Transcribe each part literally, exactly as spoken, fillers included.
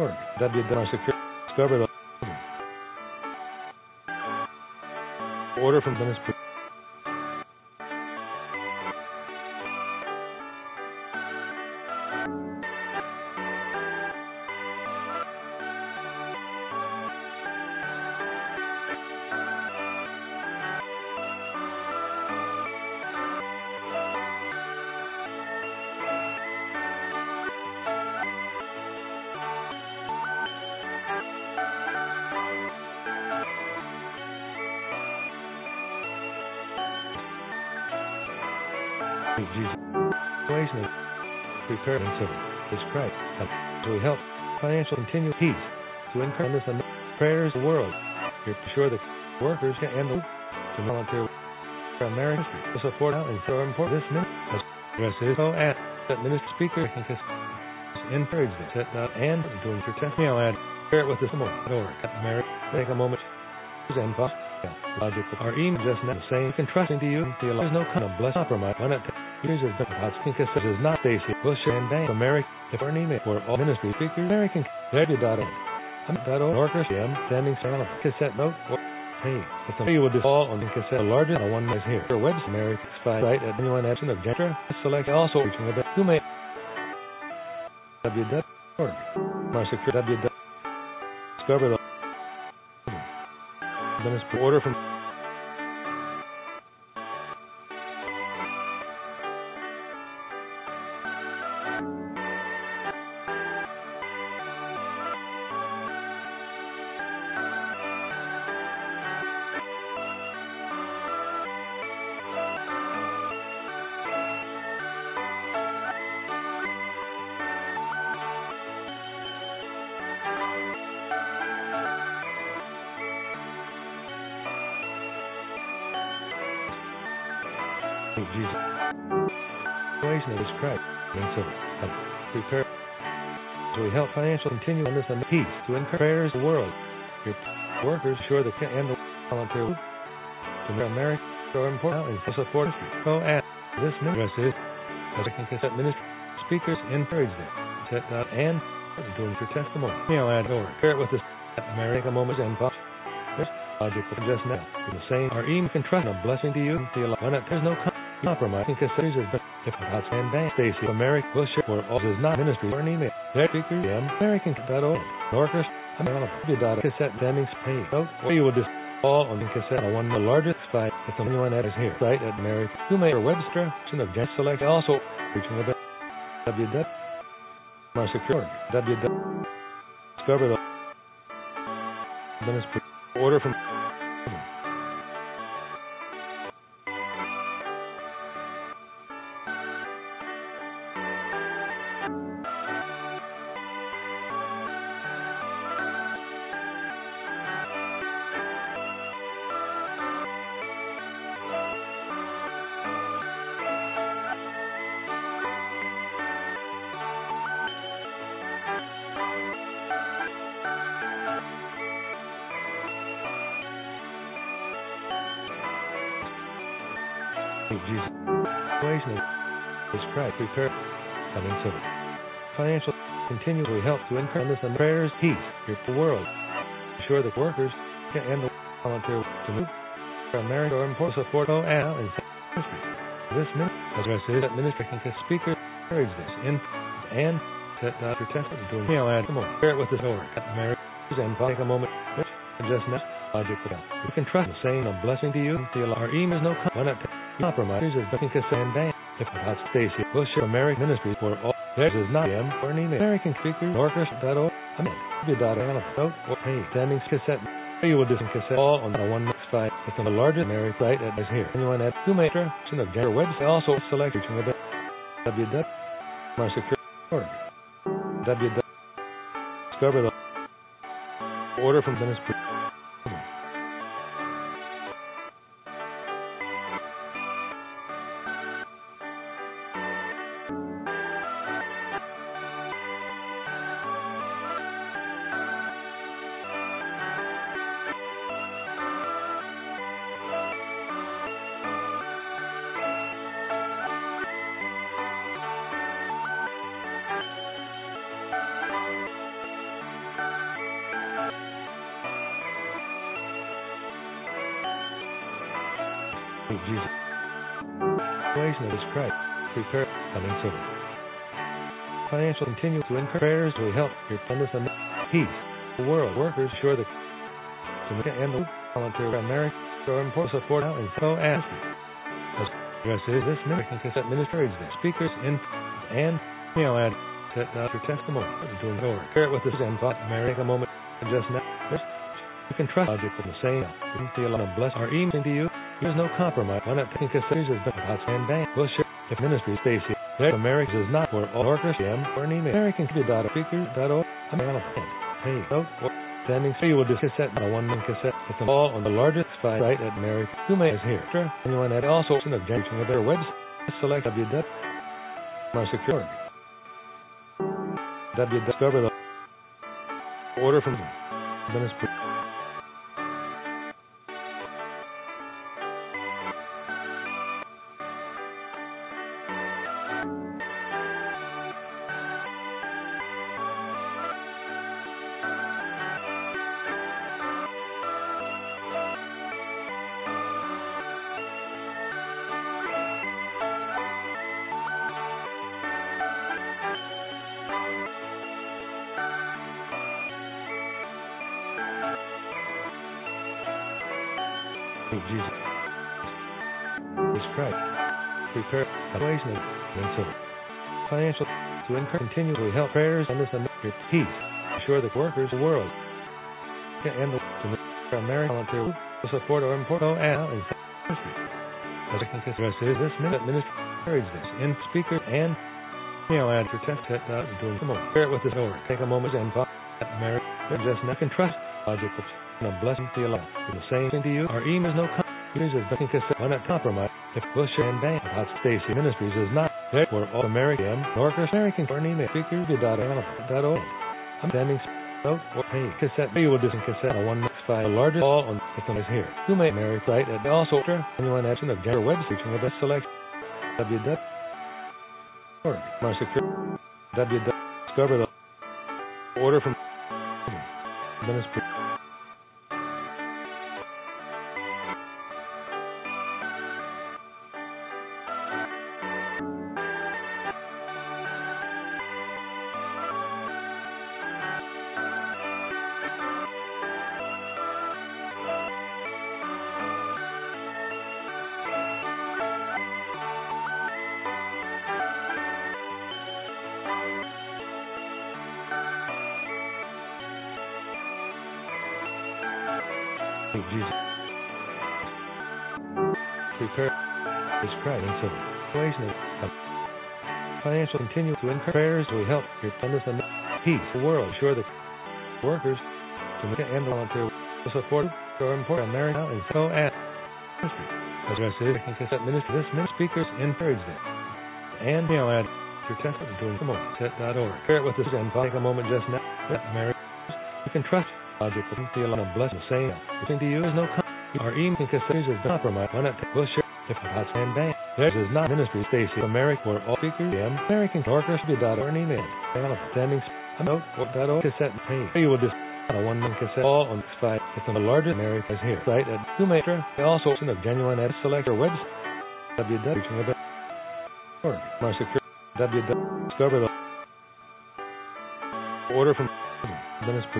org. W W Secure. Discover the order from ministry. Jesus. Situation is preparedness of this Christ. So we help financial continued peace to encourage this and prayers the world. You're sure that workers can and to volunteer for American to support out and so important this ministry. Address is so at that minister speaker can encourage them set not and doing for testimony. I'll add share it with us more or at America. Take a moment and pause. Logical. Our email just not the same. Can trust into you. There's no kind of bless compromise on it. Years of the Hotspin Cassette is not Stacy Wilshire and Bank America. If our email for all ministry speakers, American W dot orchestra M standing silent cassette note or pay. But the you will do all on the cassette larger than one is here. Your website American site at anyone absent of Gentra. Select also reaching a bit. Who may W dot org. Master W dot discover the ministry order from Jesus. Situation of this Christ. And so, uh, prepare. So we help financial continue on this and peace to encourage the world. Your workers sure that can and the volunteer to America are important and support us. So at this ministry, as I can cassette ministry speakers encourage them. Set not and doing for testimony. You know, add or share it with us at America moments and pause. This logical just now. In the same, our email can trust a blessing to you. There's no compromise. Cassettes is the if God's and Bank Stacy America will share for all is not ministry or an email. That speaker M American dot org. Orchestra W dot cassette standing page. Note or you will just all on the cassette one of the largest site that the anyone that is here. Site at America. You may or webster of Gen Select also reaching a bit. W dot my secure W dot discover the ministry order from Jesus. Situation is Christ. Prepare. Coming soon. Financial continually help to encourage this and prayers peace here for the world. Ensure that workers can and the volunteer to move for America or important support O L and ministry. This ministry address is that ministry can speakers encourage this in and set out your test and doing. I'll add more. Share it with us or at America and take a moment. Just now. Logical. We can trust the saying a blessing to you. Our email is no compromise. Is the cassette and Bank. If not Stacy will share American ministry for all. There is not M or an email. American speakers orchestra dot org. W dot note or pay standing cassette. You will listen cassette all on the one next site. It's on the largest American site that is here. Anyone at two major of their website also select reaching a bit. W dot my secure org. W dot discover the order from ministry. Jesus. Situation of this Christ. Prepare coming soon. Financial continue to encourage prayers to help your kindness and peace. The world workers sure that and the volunteer America or important support out and so ask. Address is this American cassette ministry the speakers in and you know add set out your testimony to ignore. Share it with us and thought America a moment and just now. You can trust logic with the same. You can feel on a bless our email to you. There's no compromise. Why not taking cassettes as the house and bank? We'll share if ministry stays here. That America is not for all workers. M or an email. American dot speakers dot org. I'm an elephant. Hey, note or sending so you will just cassette a one man cassette with them all on the largest site at America. You may is here. Sure. Anyone at also an objection with their website. Select W W my security. W discover the order from ministry. Jesus. Jesus Christ. Prepare situation and so financial to encourage continually help prayers and this and your peace. Ensure that workers the world and the American volunteer to support or import and ministry. As I can address is this minute ministry encourage this in speaker and you know add your test set out and doing some more. Share it with us or take a moment and thought that America just now can trust logical. A blessing to your life. The same thing to you. Our email is no compromise. Is nothing cassette. Why not compromise? If we'll share and bank about Stacy Ministries is not there for all American or American or an email. Speaker dot org. I'm sending note or pay cassette. You will listen cassette on one next by the largest all on the is here. You may marry site and also anyone action of general web section with a select W W or my secure W W discover the order from ministry. Jesus. Prepare this Christ and so situation of financial continue to encourage prayers will help your kindness and peace. The world sure that workers to make and volunteer to support or import America and so add address is can cassette ministry. This ministry speakers encourage this. And you know add your testimony doing some more set dot org. Share it with us and take a moment just now. America you can trust logical feel on a blessing saying the thing to you is no com- our email cassette is compromise. Why not we'll share if about and bank. This is not ministry Stacy America or all speakers M American workers dot or an email. Sending a note or dot org cassette pay. You will just a one man cassette all on site with the largest America is here. Site at you may also of genuine at select your website W W with or my secure W W discover the order from ministry.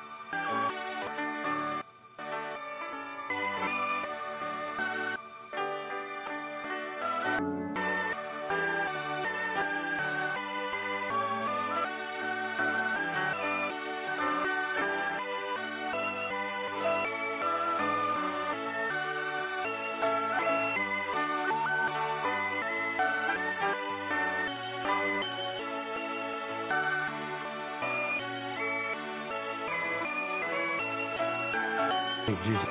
Jesus.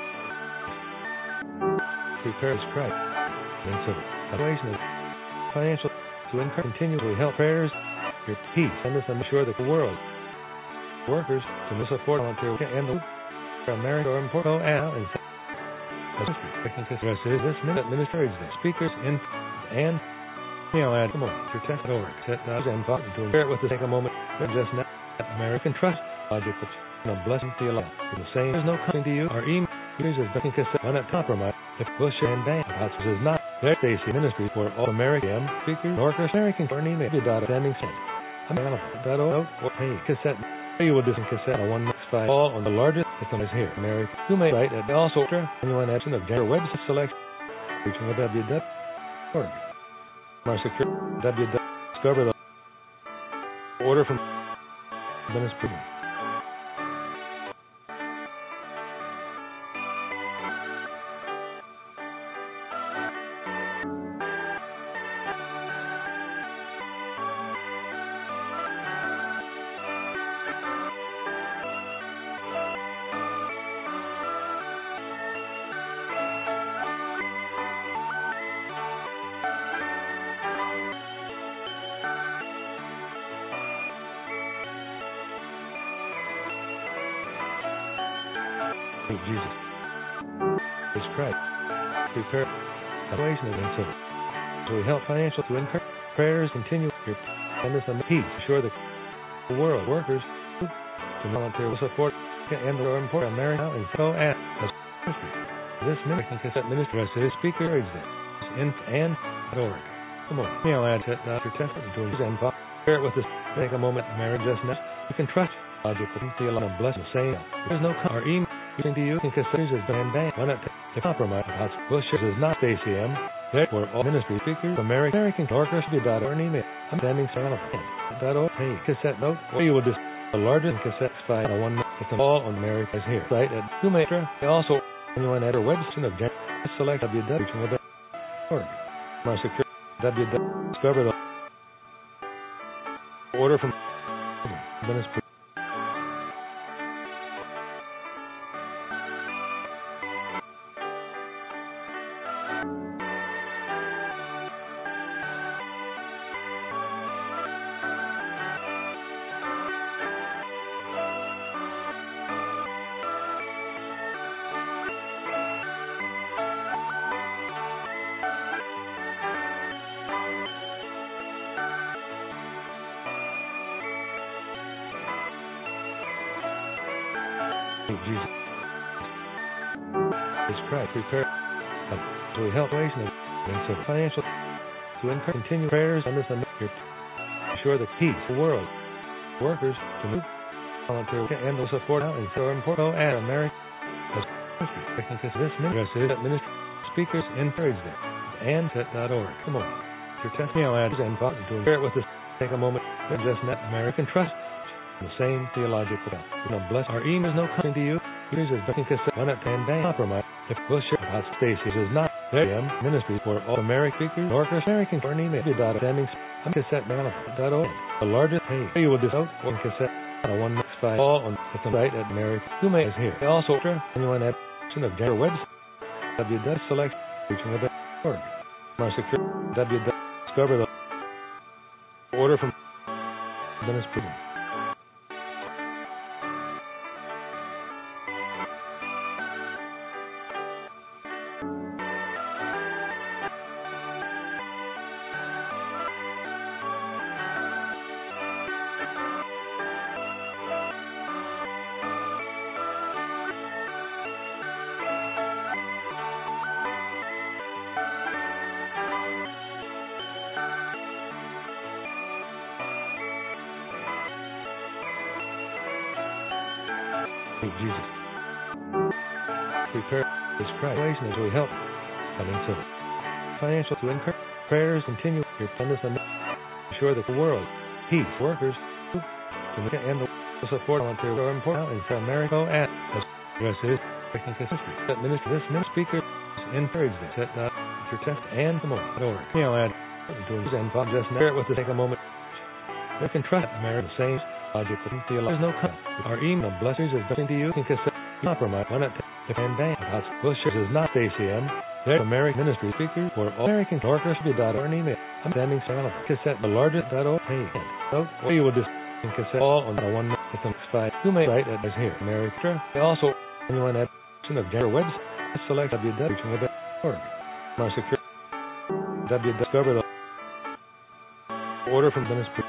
Prepare this Christ. And so, situation of financial to encourage continually help prayers, your peace, and this I'm sure that the world workers to support volunteer and the America or important and and address is this minute ministry the speakers in and you know add come on your test org set now and thought to share it with us take a moment and just now American trust logical and a blessing to your life. The same is no coming to you. Our email Years of booking cassette on at compromise. If Bush and Band House is not their Stacy Ministry for all American speakers, Orchestra, American, or email you dot standing set. I'm dot org or pay cassette. You will listen cassette on one next by all on the largest system is here. American. You may write at also anyone action of general website select reaching the w dot org. Our secure w dot discover the order from Venice Prison. Jesus. Jesus Christ. Prepare salvation against us. So we help financial to encourage prayers continue your kindness and peace. Assure the world workers to volunteer support and the important America and so at this American cassette ministry as his speaker is in and org. Come on. Email add to Doctor Testament to his and share it with us. Take a moment, Mary, just now. You can trust logical theological blessing saying there's no our email. Using to you in cassette has been banned. Why not to compromise us? Bush is not A C M. Therefore, all ministry speakers, American, American, Orchestra, dot org, email. I'm standing silent. Dot org, hey, cassette note, or you will just the largest cassette spy on one with them all on America is here. Right at Humetra. Also, anyone at our website of general select w w w dot org. My secure w w w discover the order from Venice. Jesus. Jesus Christ, prepare so we help ways and so financial to encourage continue prayers on this America. Ensure the peace, the world, workers to move volunteer and the support out and so important at America. This ministry is ministry speakers encourage them and set dot org. Come on. Your testimonial ads and thought to share it with us. Take a moment and just net American trust. The same theological. You know, bless our email is no coming to you. Here's a booking cassette one at ten day compromise. If Bush about Stacy's is not there, ministry for all American speakers, Orchestra, American, or email dot standing cassette dot org. The largest page you will just out or cassette on one next by all on the site at American. You may is here. Also, anyone at of general website w dot select reaching the org. My secure w dot discover the order from Venice Prison. Jesus. Prepare this Christ as we help coming so financial to encourage prayers continue your kindness and ensure that the world, peace, workers, and the support volunteer are important in America at as is history. That ministry, this ministry speaker encourage them. Set not your test and come on. Org. You know, add doing and Bob just share it with us. Take a moment. We can trust America the same. Logical theological. There's no cut. Our email blessings is blessing to you. You can compromise on it. If and bang. Bush is not A C M. They're American ministry speakers for all American Orchestra dot org email. I'm standing silent. Cassette the largest dot org page. So or you will just cassette all on the one with them spy. You may write it as here. America. Also anyone at of general website select w w w dot org. My secure w discover the order from Venice Prison.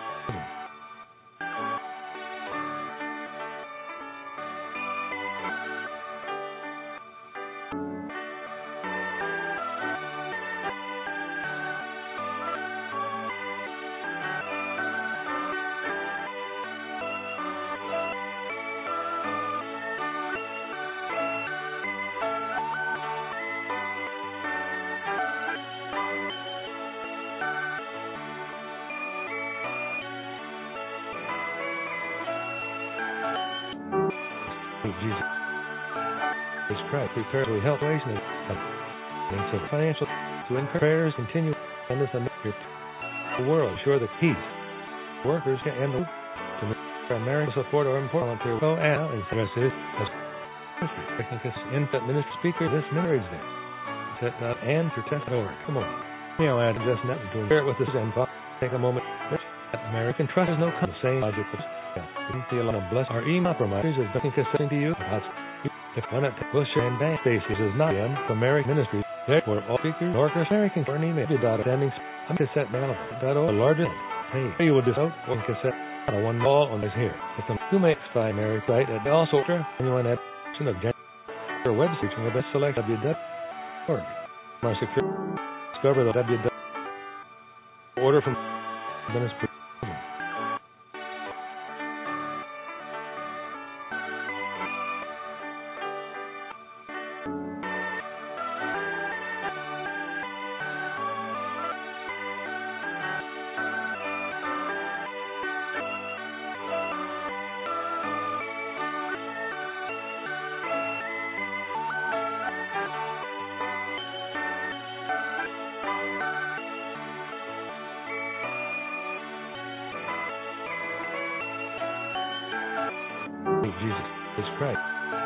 Jesus Christ, prepare to help waste and so financial to encourage prayers continue and this the world, sure that peace, workers and the to American support or important to go out and the rest is as infant minister speaker this marriage day. Set up and protect or come on. You know, add just net to share it with us and take a moment. American trust is no kind of same logic. Feel on a bless our email providers is nothing consistent to you. If one at Bush and Bank Spaces is not in for American Ministries, therefore all speakers or American for an email about attending I'm cassette mail that the larger hey you will just out one cassette on one wall on this here. It's a two makes by Mary site and also anyone at of your website from the best select W W org. My secure discover the W W order from Dennis. Jesus is Christ.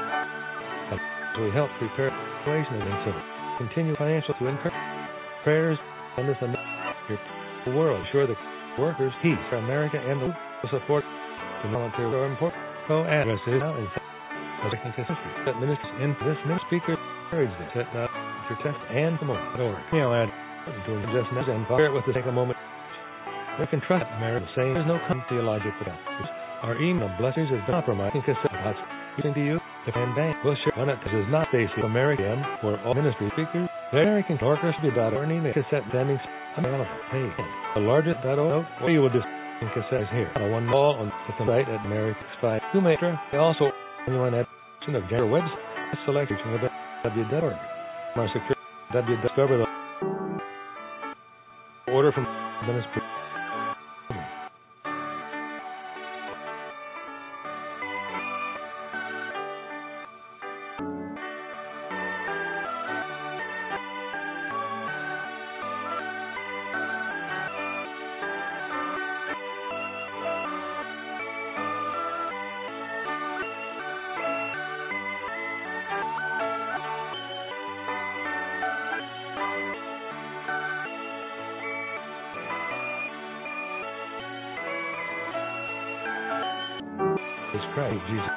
We help prepare situations and so continue financial to encourage prayers and this your world. Sure the workers, peace for America and the support the volunteer or important co addresses now and that ministers in this minister speaker encourage them set up protect and come on or you know add doing just now and share it with us take a moment. We can trust Mary the same. There's no come theologic without this. Our email blessings is compromising cassette hots using to you. The fan bank will share on it. This is not Stacy American for all ministry speakers. The American workers be about our email cassette standings. I'm out of hey. The largest dot o or you will just in cassettes here. On one wall on the site at American Spy. Two major. They also anyone at of general website select from the W W org. My secure W discover the order from Dennis. Is Christ Jesus.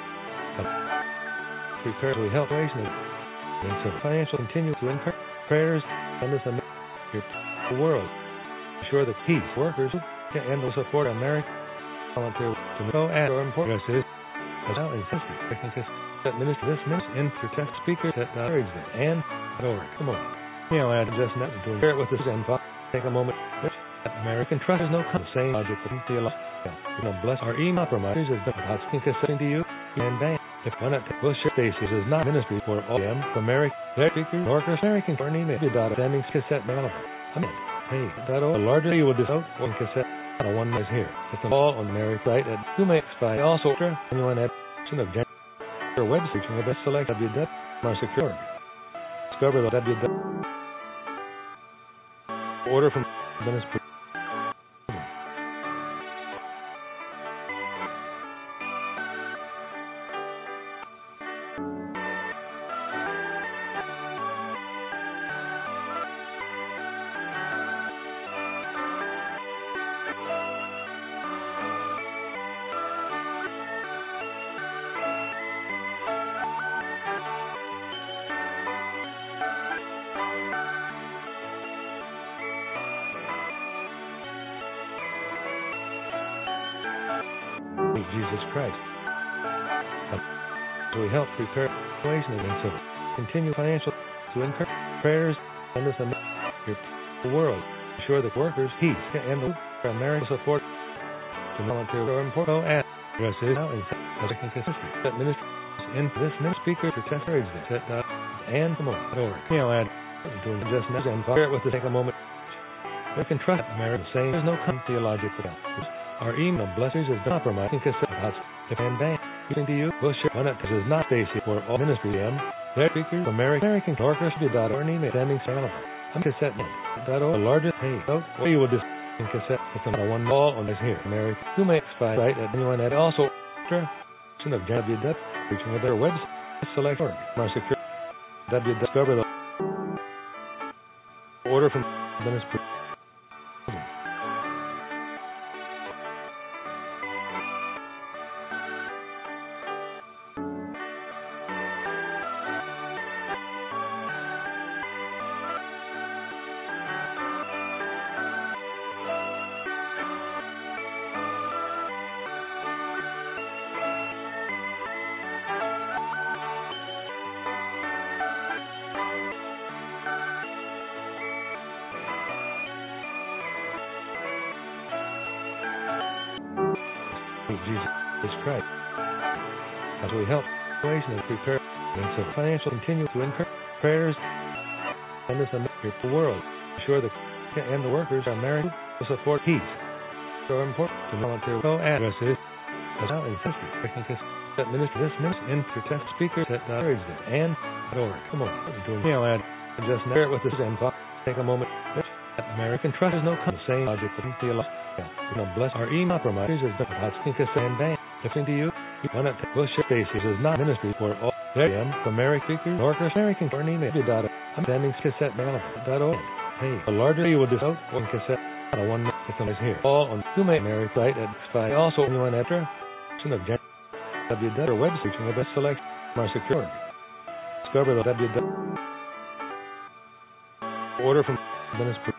Prepare to help waste and so financial continue to encourage prayers and this your world. Sure that peace workers and will support America volunteer to know and or important is as well as that minister this minister in protect speakers that marriage and or come on. You know, add just not to share it with us and take a moment. American trust is no kind of same logic with theology. You know, bless our email providers is the asking consistent to you and bank. If one at Bush Spaces is not ministry for all them for American speakers or American for an email about attending cassette mail. I mean, hey, that all the larger you will just out one cassette on one is here. It's all on Mary site at two makes by also anyone at of your website from the best select W W my secure. Discover the W W order from Dennis. Jesus Christ. We help prepare situations and so continue financial to encourage prayers and this your world. Ensure that workers, peace, and the American support to volunteer or important addresses now and that ministers in this minister speaker protect prayers that set up and come on or you know add doing just now and share it with us take a moment. We can trust America saying there's no come theologic without this. Our email blessings is compromising cassette hots If and bang, using to you, will share one. This is not Stacy for all ministry. M. Their speakers, American, American Orchestra, dot or email, standing channel. I'm cassette dot o, the largest pay. So, or you will just in cassette with the one all on this here. American, who makes by site at anyone that also, of W W, reaching with their website, select or more secure. W discover the order from ministry. Jesus Christ. As we help situations prepare and so financial continue to encourage prayers and this the world. Ensure the and the workers are married to support peace. So important to volunteer co addresses as now in fifty technicus that minister this minister and protect speakers at the and org. Come on, doing mail ad and just share it with us and take a moment. American trust is no kind of same logical theological. You know, bless our email providers is the Hotskinkis and Bang. Listening to you, you want to will share basis is not ministry for all. There I am, American speakers, Orchestra, American or email. I'm sending cassette mail. Dot o. Hey, the larger you will just out one cassette. I one with them is here. All on two main American site at Spy. Also, anyone after of Jan W or website reaching with a select more secure. Discover the W order from ministry.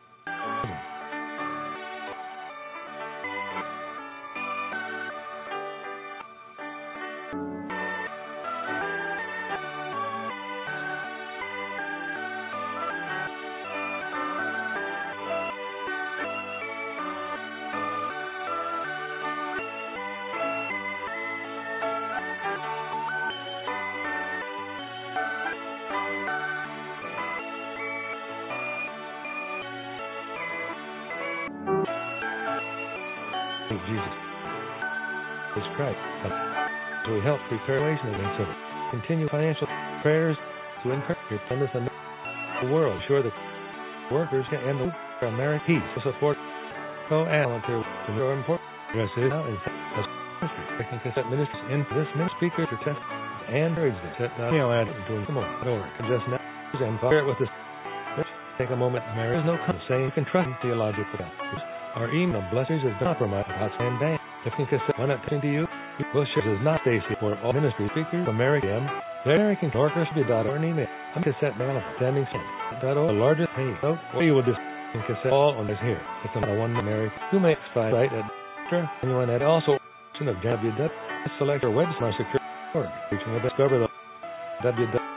Jesus. Jesus Christ. So we help prepare ways and so continue financial prayers to encourage your friends and the world. Ensure that workers and the American peace to support co-volunteer to more important addresses now in taking cassette ministers in for this minister speaker to test and encourage them. Set down, you know, and doing come on, or just now and share it with us. Take a moment. There is no saying you can trust in theological doctors. Our email blessings is not from my and bang. If you can say, why not talking to you? Will share is not Stacy for all ministry speakers. American, the American Orchestra dot or an email. I'm cassette mail standing dot o. The largest pay. So, or you will just cassette all on this here. It's on the one American who makes five site at anyone that also of W W select your website secure or reaching the discover the W W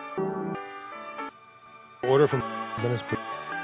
order from ministry.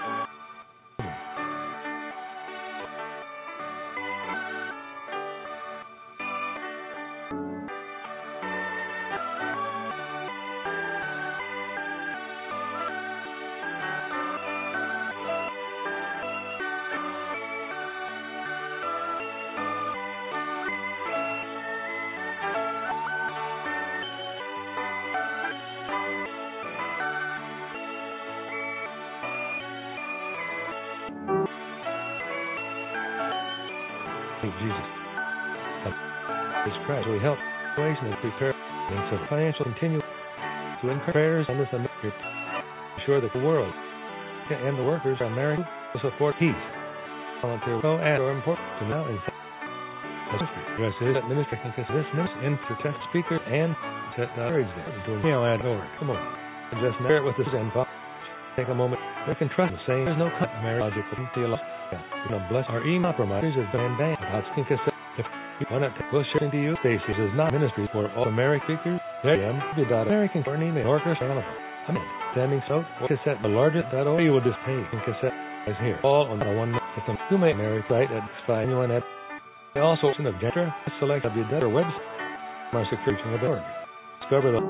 Jesus. Jesus Christ. We help ways and prepare and so financial continue to encourage prayers and this ensure that the world and the workers are married to support peace. Volunteer co and or important to now in addresses administrating this minister and protect speakers and set knowledge doing mail ad or come on. And just share it with us and take a moment. We can trust the saying there's no cut logical theological. You know, bless our email providers is bang bang. If you want to push it into you, Stacy is not ministry for all American speakers. There I am. American for an email orchestra. I'm standing so or cassette the largest dot o. You will just pay in cassette is here. All on the one with them two main American site at Spy anyone at also in the Gentra select W W or website more security with the org. Discover the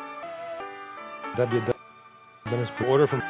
W W ministry order from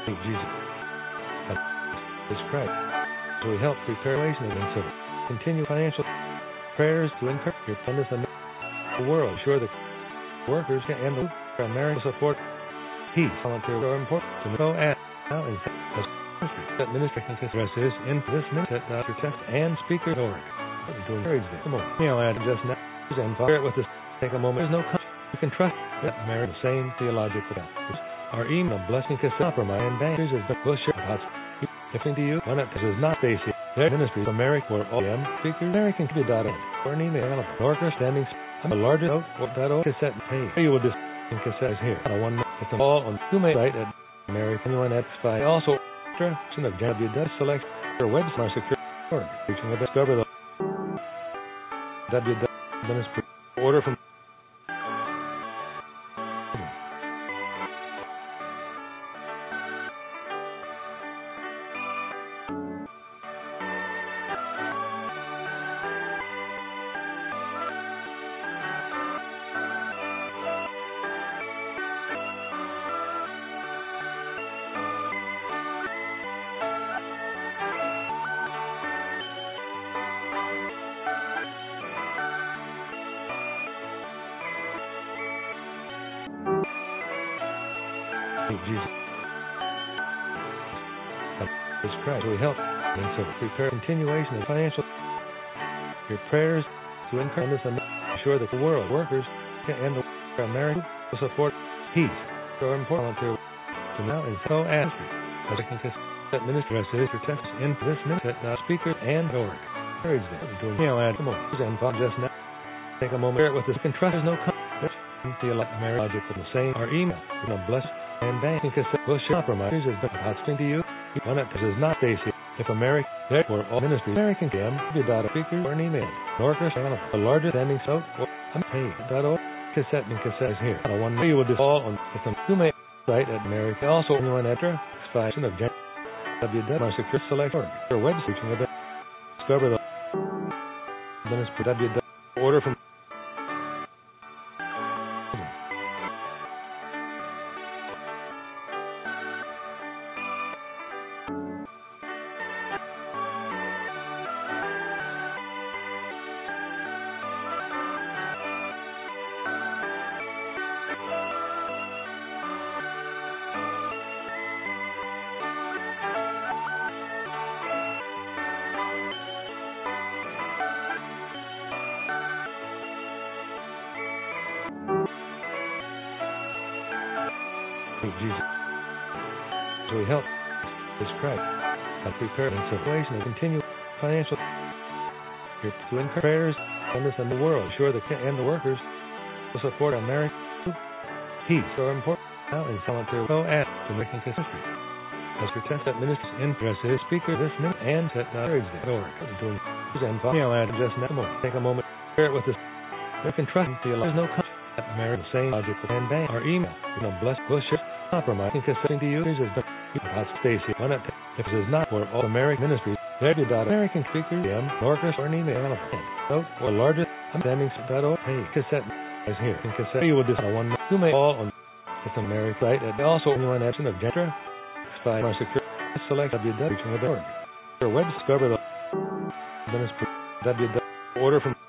Jesus is Christ. So we help prepare ways and so continue financial prayers to encourage your kindness and the world. Sure that workers and the primary support peace. Volunteers are important to know at now in that ministry can address this in this minute at Doctor Test and speaker org. To encourage them. Come on. You know, add just now and share it with us. Take a moment. There's no country you can trust that marry the same theological values. Our email blessing cassette from my bankers is the will share us. Gifting to you. One that is not Stacy. Their ministry is American or O M speaker American Q dot org or an email. Norca standing on the largest oak or that oak cassette page. You will just cassette is here. I one with them all on two main site at American One X by also instruction of W W select your website secure org. Reaching with discover the W W ministry order from Jesus is Christ. We help and so prepare continuation of financial your prayers to encourage us and ensure that the world workers and the American to support peace are important to now and so ask as I can that minister as it protects in this minute uh, speakers and org. Encourage them doing you know add come on and just now take a moment share it with us. You can trust there's no conflict theological the same our email you know bless and banking cassette will share compromise has been hosting to you. One that is not Stacy. If America, therefore all ministries, American Cam, you dot a speaker or an email. Norca channel, the largest ending so or a pay dot org cassette and cassette is here. I one you will just all on with them. You may site at America. Also, you want extra expansion of W W my secure select org. Your website with it. Discover the ministry W W order from. Jesus. So we help this Christ and prepare in situation to continue financial to encourage prayers on this and the world. Sure the and the workers to support America peace are important now in voluntary so ask to making consistent. As protect that minister's interest his speaker this minute and set not urge the door doing and you know add just now take a moment share it with us. You can trust the there's no conflict America the same logical and bank our email you know bless will share compromise and cassette to you is the Stacy. One that if it is not for all American ministries, there you dot American speaker M Norcus or an email note or largest standings dot org pay cassette is here and cassette you will just one you may all on with the American site and also one action of Gentra by my secure select W W dot org. Your web discover the ministry W W order from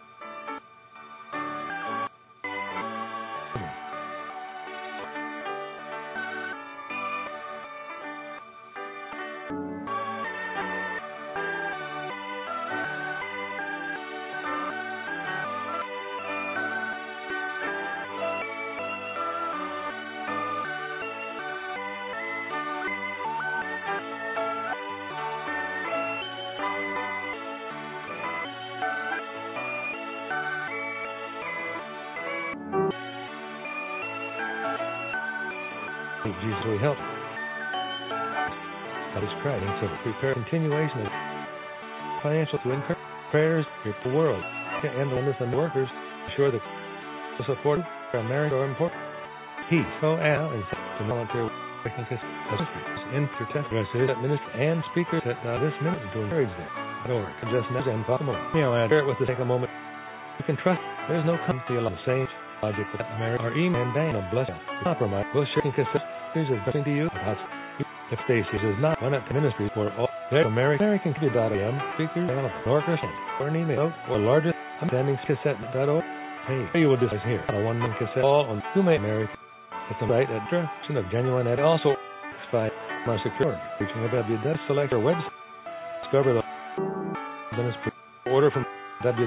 Jesus will help. God is Christ. And so prepare continuation of financial to encourage prayers for the world and the and workers. Ensure that the support for America are important. Peace. So out and the volunteer working in protect that minister and speakers at uh, this minute to encourage them. Or just now and possible. You know, share it with us. Take a moment. You can trust. There's no company alone. Same logical America. Our email and bang and bless. Compromise. We'll share and consist. Here's a blessing to you. if Stacy is not one at the ministry for all their American American dot M speakers on a workers or an email or largest standing cassette dot org. Hey, you will just here on a one man cassette all on two May America. It's a right address of genuine and also by my secure reaching a W dot select your website. Discover the ministry order from W.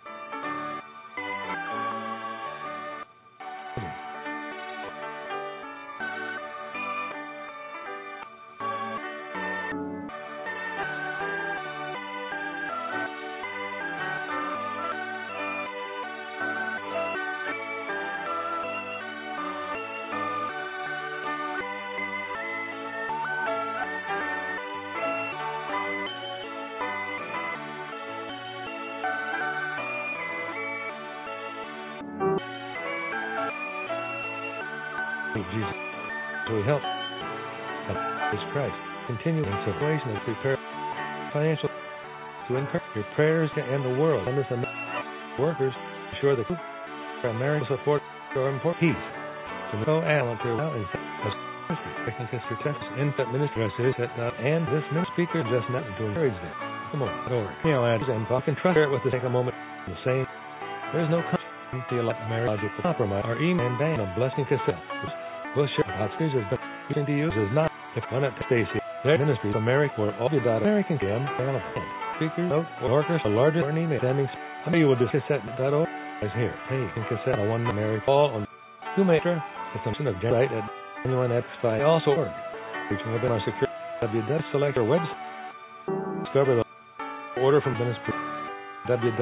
Jesus, so we help Jesus Christ continue in situation and prepare financial to encourage your prayers and the world and this workers ensure the primary support or import peace to know Alan to allow in technical text infant ministresses and this new speaker just not to encourage them. Come on, Lord. You know, and I can trust it with the take a moment the same. There's no theological compromise or email and ban of blessing cassette. Will share Oscars has been using to use is not if one at Stacy. Their ministry America or all the American Cam and a speaker note or workers a larger or an email standing. I mean you will just cassette dot org is here. Hey, in cassette a one America all on two major assumption of right at anyone at spy also org. Reaching within our secure W dot select our website. Discover the order from ministry W.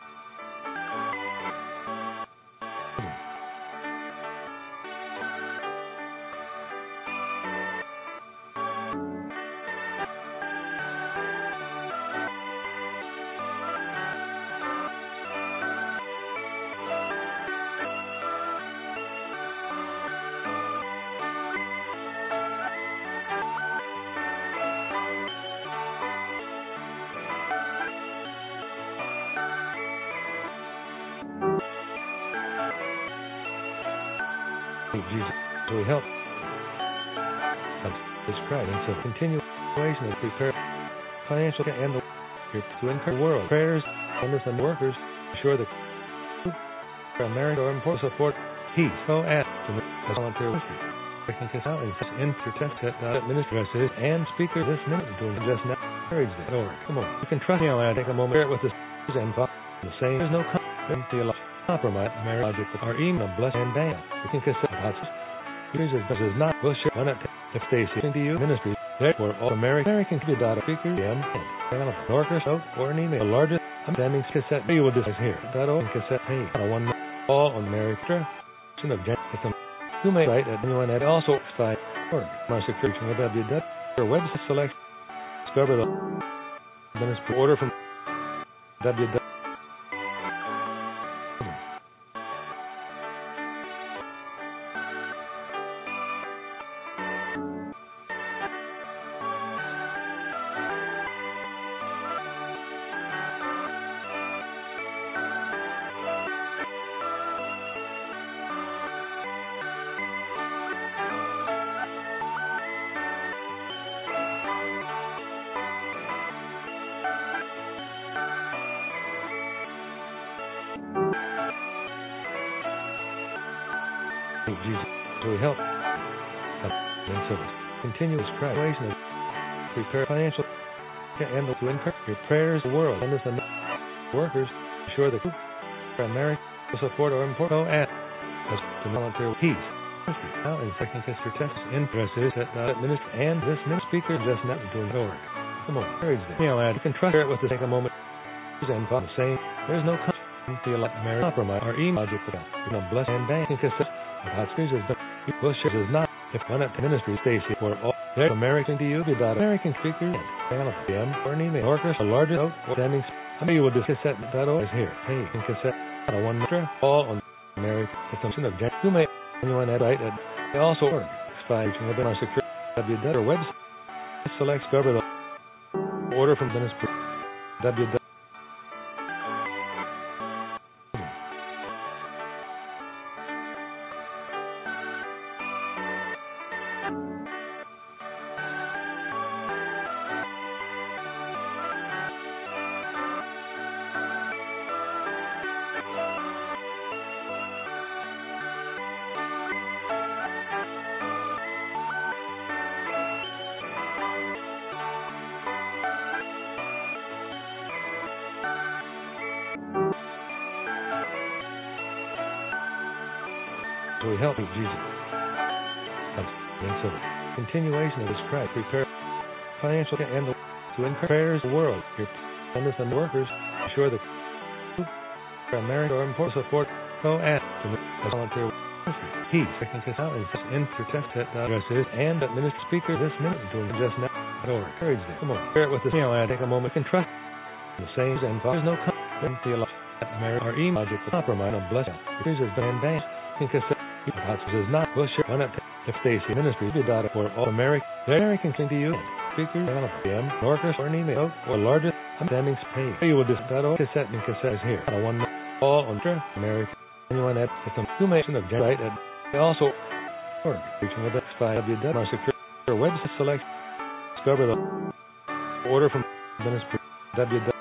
Jesus, so we help this Christ and so continuation of prepare financial and the to encourage the world prayers and this and workers ensure that America or important support peace. So ask to the volunteer technical out and intertext that administrators and speakers this minute doing just now encourage the Lord. Come on, you can trust me. I take a moment with this and the same. There's no theological compromise, marriageable, or even a blessed and bam. You can kiss it. Jesus is not will share one at if they see to you ministry. Therefore, all American American can be dot speaker M and a workers out or an email. The largest standing cassette you will just here. That old cassette hey on one all on America. Of Jensen. You may write at anyone at also spy or my security with W dot your website select. Discover the ministry order from W. Jesus, so we help and so continuous creation of prepare financial and to encourage your prayers the world and this workers ensure that primary support or important at the military peace. Now in second kiss your text interested that not administer and this new speaker just not doing the work. Come on, encourage them. You know, and you can trust it with the take a moment and the same. There's no theological compromise or illogical. You know, bless and bank and kiss it. Oscars has been will share is not if one at the ministry Stacy for all their American to you the dot American speaker and a P M or an email workers a larger note or standing. I mean you will just cassette that is here. Hey, in cassette a one meter all on American assumption of you may anyone at right at they also work spy within our secure W dot or website select discover the order from ministry W dot we help you, Jesus. So, continuation of this Christ, prepare financial and the, to encourage the world, your funders and workers, ensure that America or important support, co ask to volunteer peace, technicus out and protest that addresses and administer speaker this minute to just now or encourage them. Come on, share it with us. You know, I take a moment and trust the saints and there's no confidence theology. America or illogical compromise of blessing. Here's his band band. Think of is not will share on it if Stacy Ministries be data for all America. The American cling to you. Speakers on a P M, orchestra or an email or largest standing page. You will just that all cassette and cassette is here. I want all on America. Anyone that it's a summation of right and they also work. Reaching with us by W W our secure website select. Discover the order from Ministry W W.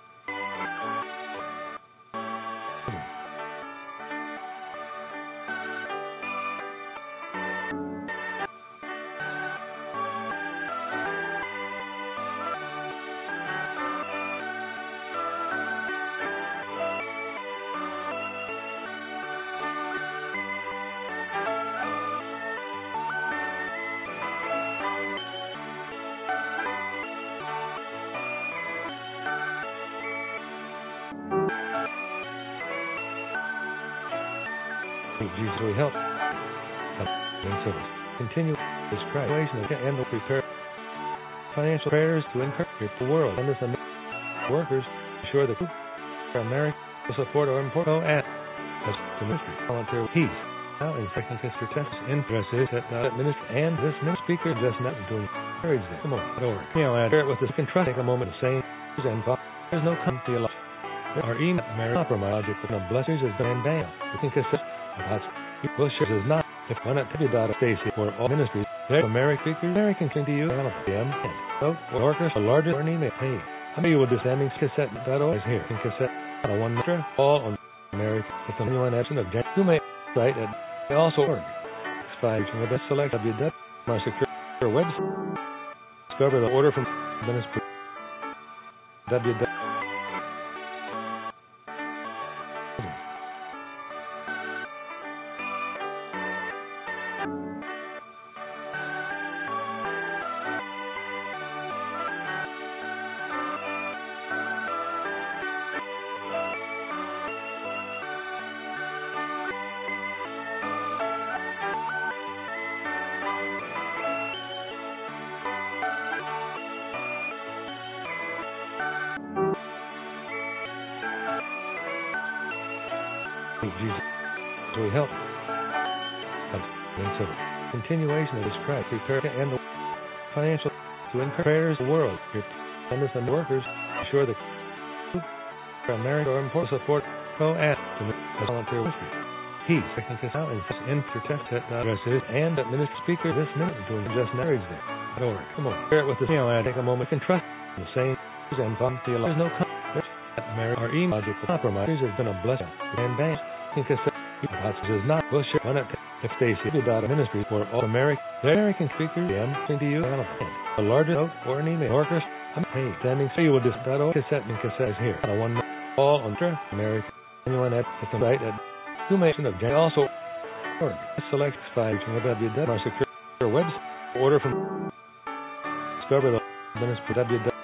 Jesus will help. And so continue this graduation and will prepare financial prayers to encourage the world and the workers ensure that America will support our important act as the ministry volunteer peace. Now in second kiss for tests interests that uh, minister and this minister speaker just not doing encourage them. Come on, don't worry. You know, I share it with us. You can trust take a moment of saying and there's no come to your life. Our email marriage compromise of blessings has been down. You can kiss it. Will share is not if one at W dot Stacy for all ministries. There American speakers, American cling to you on a P M. So or orchestra, a larger or an email. Hey, how many with descending cassette that always here in cassette on a one meter all on America with the new one absent of Jen. You may write and they also work. Spy with the select W W our secure website. Discover the order from ministry W W. Jesus will help. And so, continuation of this Christ, prepare and the financial to encourage the world, your funders and workers, ensure that America or important support co ask to volunteer peace, technicus out and protect that addresses and administer speaker this minute doing just marriage there. Don't worry. Come on, share it with us. You know, I take a moment and trust the same and bump the there's no confidence. America or illogical compromise has been a blessing and bang. Because is not will share on it if Stacy dot ministry for all American the American speakers and to you on a largest or an email orchestra. I'm paid standing so you will just that old cassette and cassette is here. I one all on America. Anyone at the right at you mention of J also or select five from W W our secure website order from discover the ministry W W.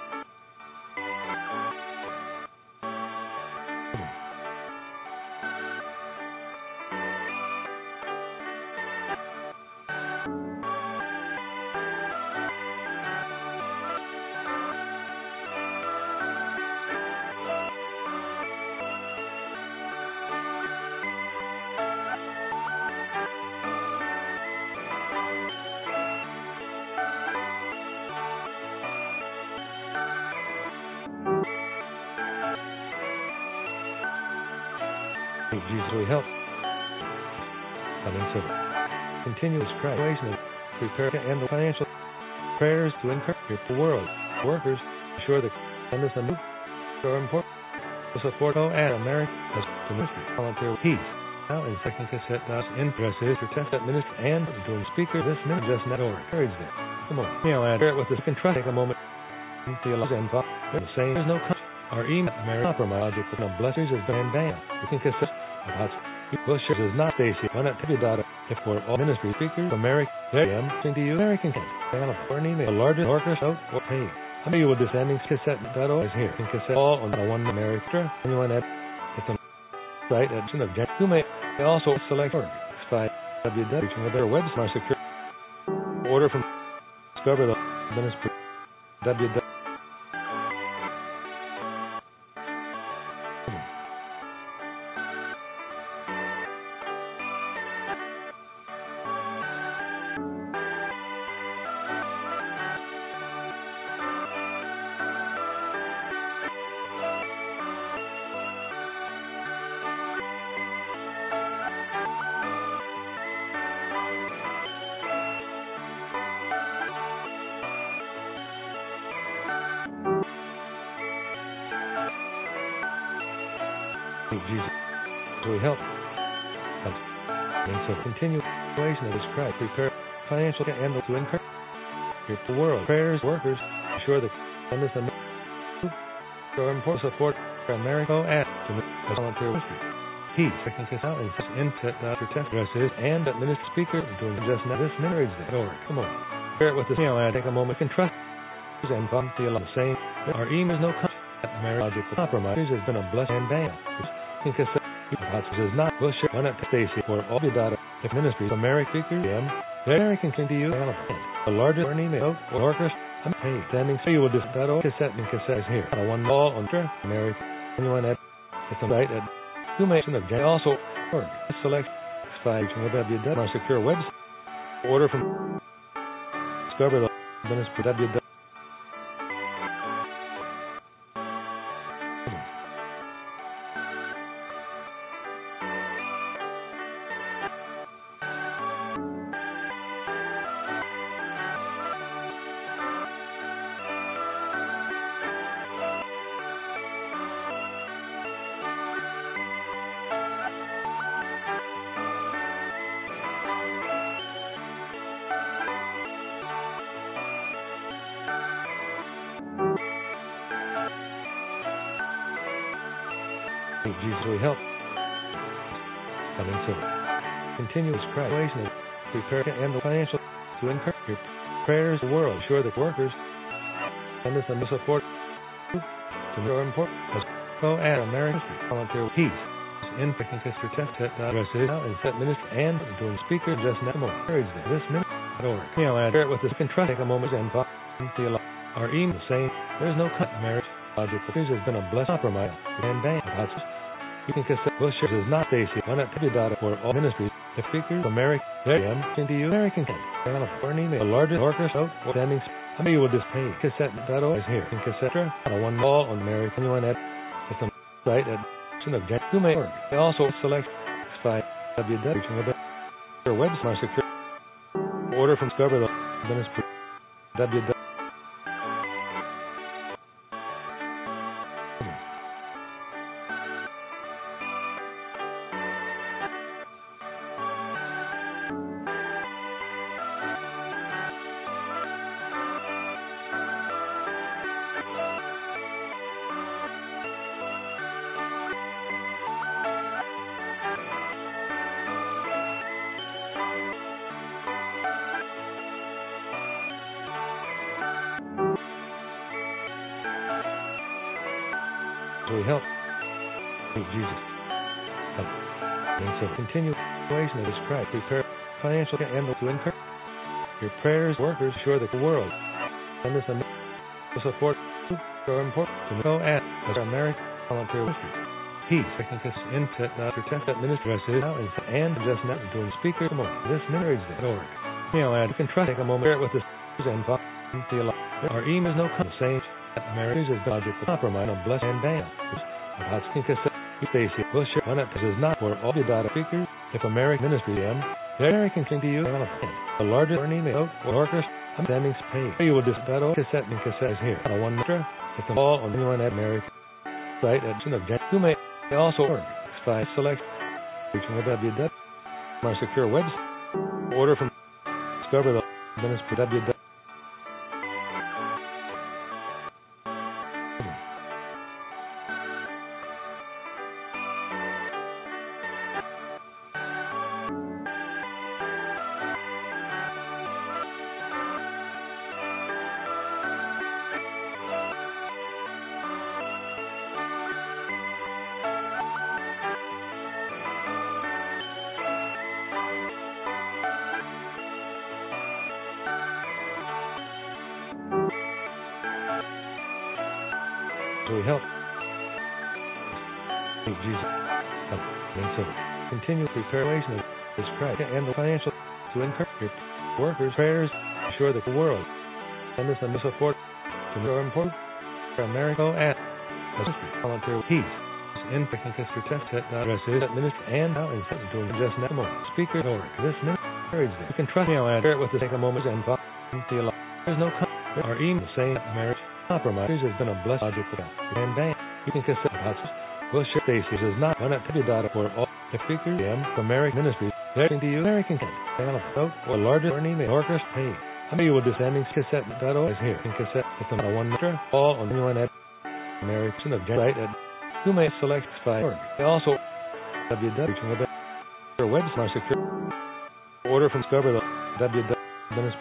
Jesus will help. And so, continuous graduation of prepare and the financial prayers to encourage the world workers ensure that and this move are important to support all and America as the ministry volunteer peace. Now in second cassette dots interested to test that ministry and doing speaker this minute just not or encourage them. Come on, you know, and share it with us. You can trust take a moment. Theology and thought the same. There's no our email marriage compromise with no blessings has been down. You can cassette. Will share is not Stacy. Why not tell you about it? for all ministry speakers, American, am to you, American channel, or an email, the largest orchestra, or paid. I know you will descending cassette dot org is here, and cassette all on one America, and you want that, it's a site at of Jan. You may also select org, by W W W, with their website secure. Order from Discover the Ministry, W W W. Jesus will help us. And so continuation of this Christ, prepare financial and to encourage your world, prayers, workers, ensure that send us a or important support for America and to volunteer with you. Peace, checking us out and input after test addresses and administer speaker doing just now this marriage dot org. Come on. Share it with us. You know, I take a moment and trust and come feel the same. Our email is no marriageological compromise has been a blessing and bam. Because is not will share one at Stacy for all the data if ministries American speakers am American can to you the largest or an email or orchestra I'm paid standing so you will just that old cassette and cassette is here on one wall on American anyone at it's a site at you may of J also or select site from W W W on secure website order from discover the ministry W W W. Jesus will help. I mean, so continuous graduation is prepare and the financial to encourage your prayers the world. Sure that workers and this and the support to more important as well as American volunteer peace. In picking history test set addresses and set minister and doing speaker just now more marriage day. This minute or you know, I share it with us. You can trust take a moment and feel our email the same. There's no cut marriage. Logical. This has been a blessed compromise and bang. You can cassette will share is not Stacy one at W W W for all ministries. The speakers American am into you American channel for an email. The largest orchestra or standing I mean you will just pay cassette that always here in cassette on one wall on American anyone at it's a site at of Jan. You may order. They also select site W W W with their website secure order from Discover the ministry W W W. Will help Jesus. And so continuation of this Christ prepare financial and to encourage your prayers, workers, sure that the world and this support are important to know at as American volunteer with you. Peace, checking us into after test administration and just now doing speaker more. This marriage dot org. You know, and you can trust take a moment share it with us and feel our email is no the same. Marriage is logical compromise of blessed and bam. Asking cassette Stacy will share one up this is not for all the data speakers. If American ministry am the American can to you the largest or an email or orchestra I'm standing paid. You will just that old cassette and cassette is here on one extra it's all on anyone at American site at of Jan. You may also order by select reaching the W W W on secure website order from discover the ministry W W W. we help Jesus and so continue preparation of this Christ and the financial to encourage your workers' prayers, ensure that the world and this and the support to more important for America and volunteer peace in picking this test set addresses minister and now in doing just now moment speaker or this minute encourage them. You can trust me I'll share it with us take a moment and theology. There's no conflict or even the same marriage compromise has been a blessed logic without and bang. You can consider about Will ship basis is not one at W dot for all the figure M from American Ministries. Directing to you American channel vote or larger or email orchestra pay. How many will descending cassette dot o is here in cassette with the one meter all on anyone at American of right at you may select by also W W with their website secure order from discover the W W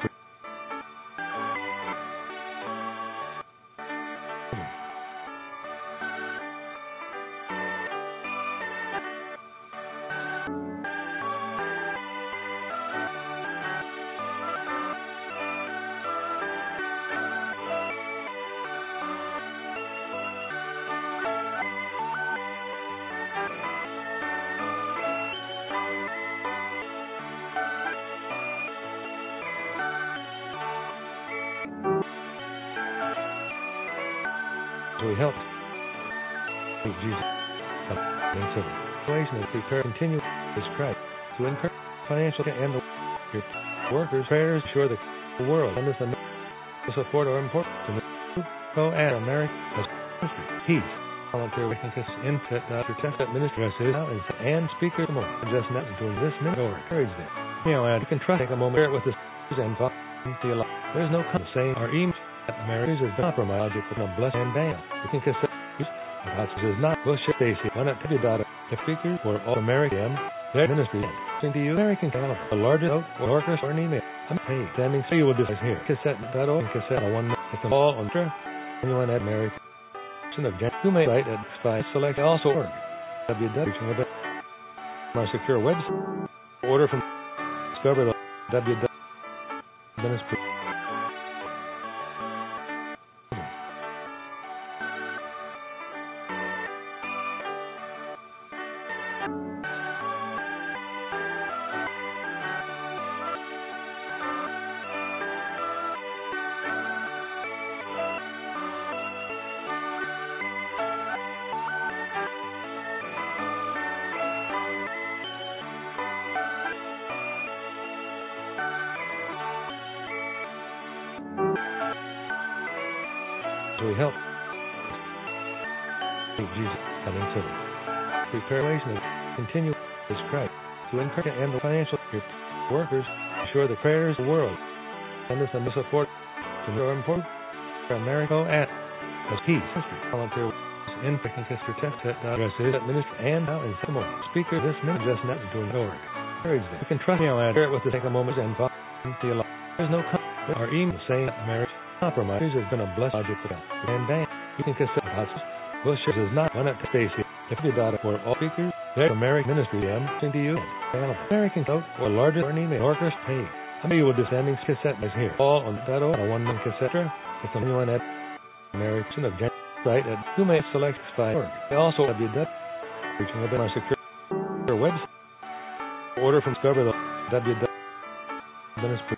we help Jesus and so situation is prepare continue this Christ to encourage financial and the, your workers prayers ensure that the world and this and the support are important to go and America peace volunteer vacancies in protest administrators and speakers just not doing this minute or encourage them. You know, and you can trust take a moment with this and theology. There's no saying our email marriage has been compromised with a blessed and bam. You can consider this is not bullshit Stacy. Why not tell you about it? The figure for all American their ministry to you American channel the largest or orchestra or an email. I'm paid standing so you will decide here. Cassette dot o and cassette one at the all on track. Anyone at marriage of you may write at spy select also org. W W with it. My secure website. Order from discover the W W ministry. We help Jesus coming to preparation of continue this Christ to encourage and the financial your workers ensure the prayers of the world and this and the support to more important for America and as peace volunteer in picking this protest set addresses at minister and now in some speaker this minute just not doing org. Encourage them. You can trust me I'll share it with us take a moment and theology. There's no conflict or even saying marriage compromise has been a blessed logic without and bang. You can consider houses. Will ship is not one at Stacy. If you dot for all speakers, their American Ministry M to you. American vote or larger or an email orchestra pay. How many will descending cassette is here? All on that on a one man cassette with the new one at American of Gen site at you may select by org. They also W W reaching within our secure website. Order from discover the W W ministry.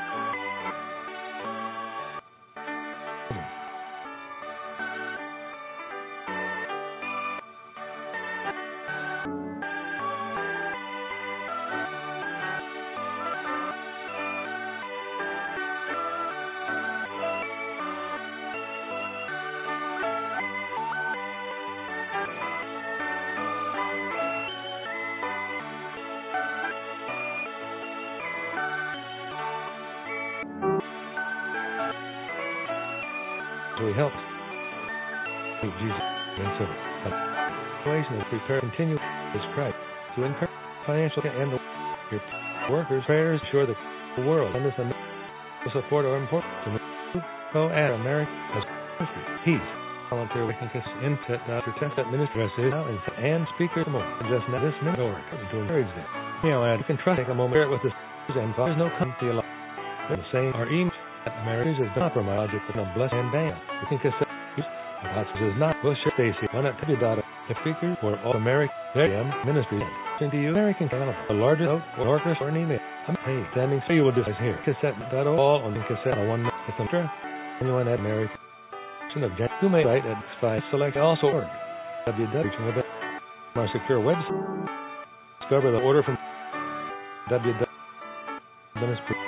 We help Jesus and so situation is prepare continue this Christ to encourage financial and the, your workers prayers ensure that the world and this and the support are important to go and America as peace volunteer vacancies in protest administrators and speakers more just now this minute or to encourage them. You know, and you can trust take a moment with this and there's no come to the same our email. Marriage has been compromised with a blessed and bam. You can consider This is not Bush or Stacy. One at W. The speaker for All American M Ministry. Into you, American Channel. The largest note or orchestra or an email. I'm paid. Standing so you will decide here. Cassette dot o all on the cassette one with them. Anyone at American of Jan. You may write at five select also org. W W with it. My secure website. Discover the order from W W. Ministry.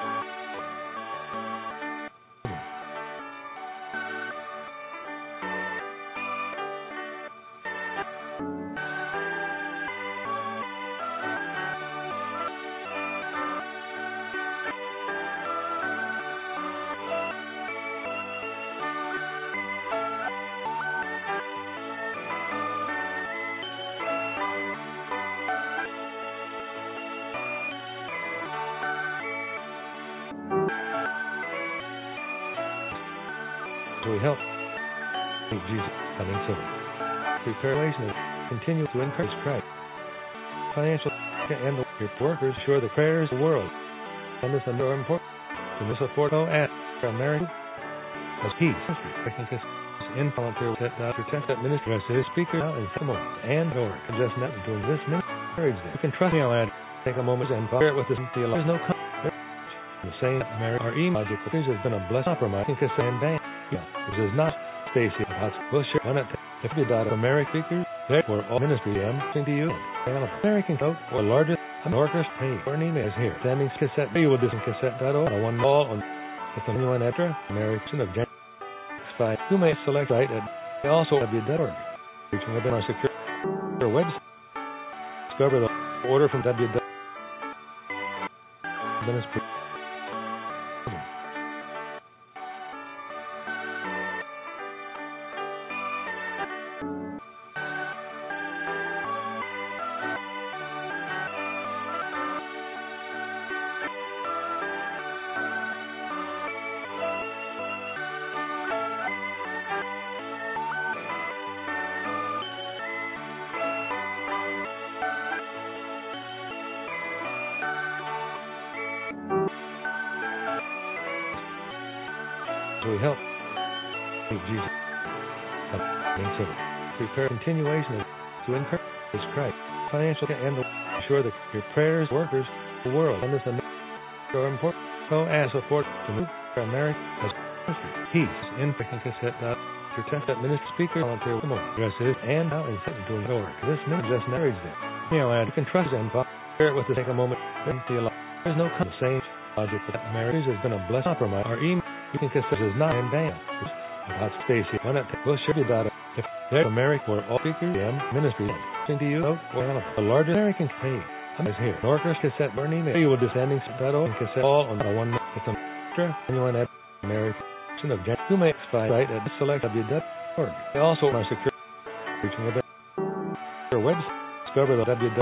We help Jesus coming soon. Preparation is continue to encourage Christ. Financial and the, your workers ensure the prayers of the world. And this is more important. To this afford no ask for America as peace. I think this in volunteer that uh, protect that ministry as his speaker now in some and or just not doing this ministry. You can trust me, I'll add. Take a moment and share it with us. There's no the same Mary or E-Logical. This has been a blessed compromise. I think it's and bang. Yeah, this is not Stacy House Bullshit. One at if you dot American speakers, therefore all ministry I'm saying to you. American coat or largest orchestra paint or an email is here. Standing cassette. You will do some cassette dot o one ball on with the new one after American of Jan. Five. You may select right at also W dot org. Reaching within our secure website. Discover the order from W dot ministry. We help Jesus coming soon. Prepare continuation to encourage Christ. Financial and the ensure that your prayers, workers, the world, and this are important. So as support to move for America as peace in picking cassette dot protect that ministry speaker volunteer with more addresses and now in setting to ignore. This ministry just marriage them. You know, and you can trust and share it with us. Take a moment and feel like there's no kind of same logical marriage has been a blessed compromise. Our email you can consider is not in band. About Stacy. Why not? We'll share you about it. If they're American or all speakers, M Ministry, into you, or the largest American campaign. I'm here. Orchestra cassette or an email. You will do standing dot and cassette all on the one with an extra. Anyone at American of Jan. You may spy right at select W dot org. They also are secure reaching with their website. Discover the W.